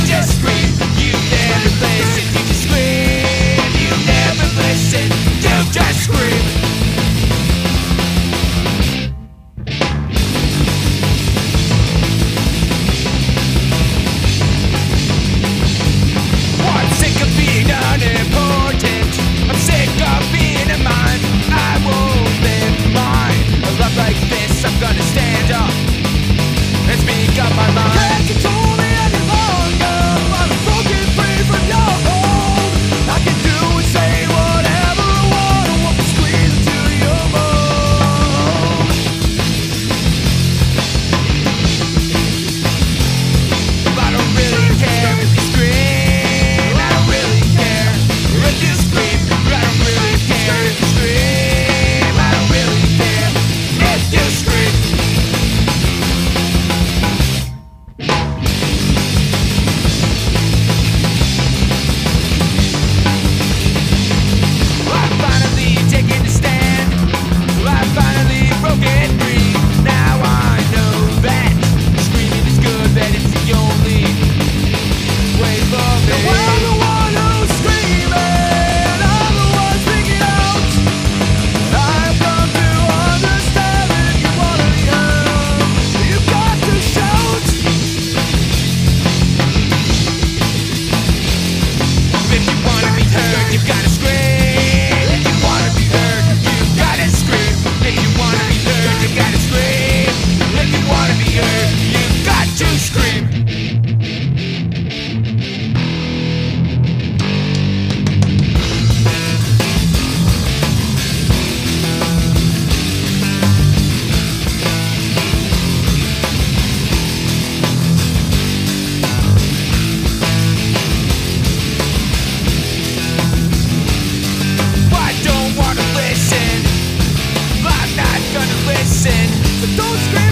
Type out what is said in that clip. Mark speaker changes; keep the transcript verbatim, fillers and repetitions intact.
Speaker 1: just scream. You never listen, you just scream. You never listen, you just scream. I'm sick of being unimportant. I'm sick of being a mime. I won't live mine. A love like this, I'm gonna stand up and speak up my mind. Can't control me any longer. I'm broken free from your hold. I can do and say whatever I want. I want to squeeze into your mold. I don't really care if you scream. I don't really care if you scream. I don't really care if you scream. I don't really care if you scream. I'm finally taking a stand. I finally broke it free. Now I know that screaming is good, that it's the only way for me. I'm the one who's screaming. I'm the one speaking out. I've come to understand that you wanna be heard. You've got to shout. If you wanna be heard, you've gotta scream. If you wanna be heard, you've gotta scream. If you wanna be heard, you gotta scream. If you wanna be heard, you've got to scream. I don't wanna listen. I'm not gonna listen. So don't scream.